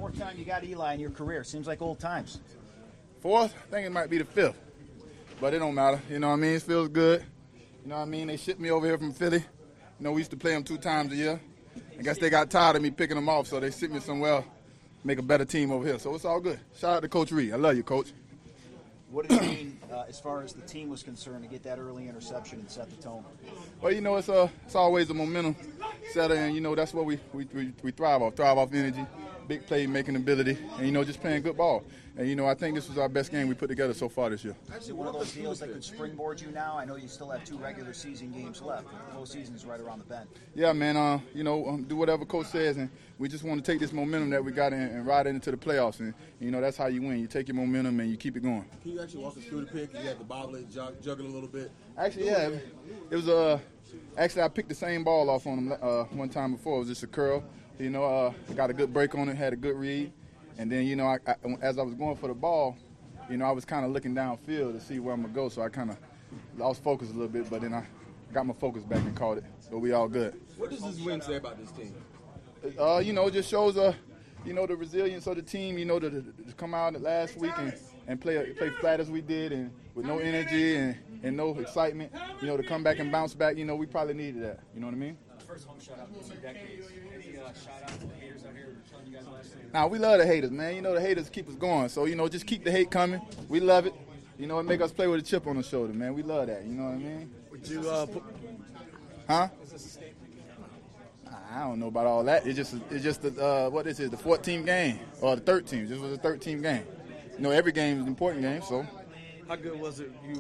fourth time you got Eli in your career. Seems like old times. Fourth? I think it might be the fifth. But it don't matter. You know what I mean? It feels good. You know what I mean? They shipped me over here from Philly. You know, we used to play them 2 times a year. I guess they got tired of me picking them off, so they sent me somewhere, make a better team over here. So it's all good. Shout out to Coach Reed. I love you, Coach. What did it mean as far as the team was concerned to get that early interception and set the tone? Well, you know, it's always a momentum setter, and, you know, that's what we thrive off energy, big play-making ability, and, you know, just playing good ball. And, you know, I think this was our best game we put together so far this year. Is it one of those deals that could springboard you now? I know you still have 2 regular season games left, but the postseason is right around the bend. Yeah, man, you know, do whatever Coach says, and we just want to take this momentum that we got and ride it into the playoffs. And, you know, that's how you win. You take your momentum and you keep it going. Can you actually walk us through the pick? You had to bobble it, juggle a little bit. Actually, yeah, it was actually I picked the same ball off on him one time before. It was just a curl. You know, I got a good break on it, had a good read, and then, you know, as I was going for the ball, you know, I was kind of looking downfield to see where I'm gonna go, so I kind of lost focus a little bit, but then I got my focus back and caught it. So we all good. What does this win say about this team? You know, it just shows you know, the resilience of the team. You know, to come out last week and play flat as we did, and with no energy and no excitement. You know, to come back and bounce back. You know, we probably needed that. You know what I mean? First home shutout in 2 decades. Any shout out to the haters out here telling you guys last year? Nah, we love the haters, man. You know, the haters keep us going. So, you know, just keep the hate coming. We love it. You know, it make us play with a chip on the shoulder, man. We love that. You know what I mean? Would you Huh? I don't know about all that. It's just the what is it? The 14th game or the 13th? This was the 13th game. You know, every game is an important game. So. How good was it?